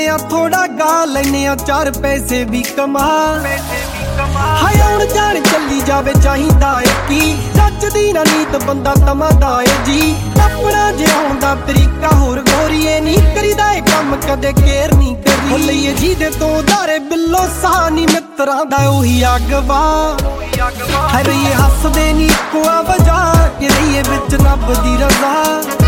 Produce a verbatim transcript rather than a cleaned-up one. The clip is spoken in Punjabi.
ਆ ਥੋੜਾ ਗਾ ਲੈਨੇ ਆ ਚਾਰ ਪੈਸੇ ਵੀ ਕਮਾ ਹਾਏ ਆਉਣ ਜਾਣ ਚੱਲੀ ਜਾਵੇ ਚਾਹੀਦਾ ਏ ਕੀ ਜੱਜਦੀ ਨਾ ਨੀਤ ਬੰਦਾ ਤਮਾਦਾ ਏ ਜੀ ਆਪਣਾ ਜਿਉਣ ਦਾ ਤਰੀਕਾ ਹੋਰ ਗੋਰੀਏ ਨਹੀਂ ਕਰੀਦਾ ਏ ਕੰਮ ਕਦੇ ਕੇਰ ਨਹੀਂ ਕਰੀ ਹੋ ਲਈਏ ਜਿਹਦੇ ਤੋਂ ਉਧਾਰੇ ਬਿੱਲੋ ਸਾਹ ਨੀ ਮਿੱਤਰਾਂ ਦਾ ਉਹੀ ਅਗਵਾ ਹਰ ਇਹ ਹੱਸਦੇ ਨੀ ਇੱਕੋ ਵਜਾ ਕਿ ਰਹੀਏ ਵਿੱਚ ਰੱਬ ਦੀ ਰਜ਼ਾ।